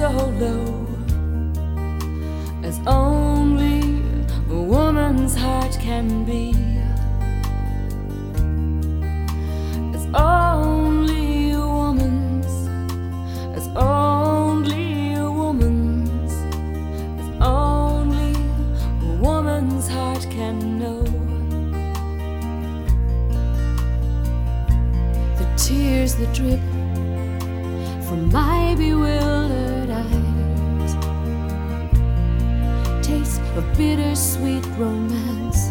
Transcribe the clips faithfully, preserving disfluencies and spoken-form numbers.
so low as only a woman's heart can be, as only a woman's, as only a woman's, as only a woman's heart can know. The tears that drip from my bewildered eyes, taste of bittersweet romance.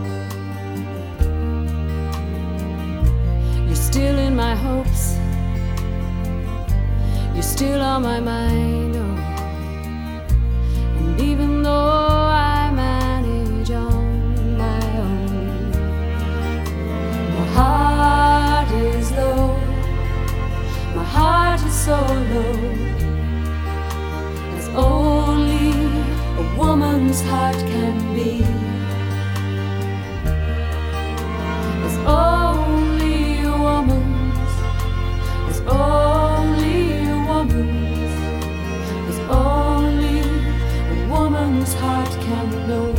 You're still in my hopes, you're still on my mind, oh. And even though I manage on my own, my heart is low, my heart is so low as only a woman's heart can be, as only a woman's, as only a woman's, as only a woman's heart can know.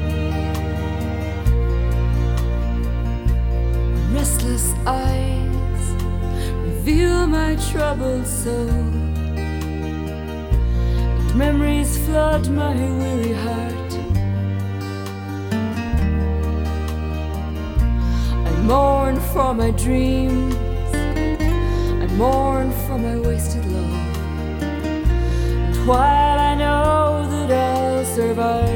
Restless eyes reveal my troubled soul, and memories flood my weary heart. I mourn for my dreams, I mourn for my wasted love, and while I know that I'll survive,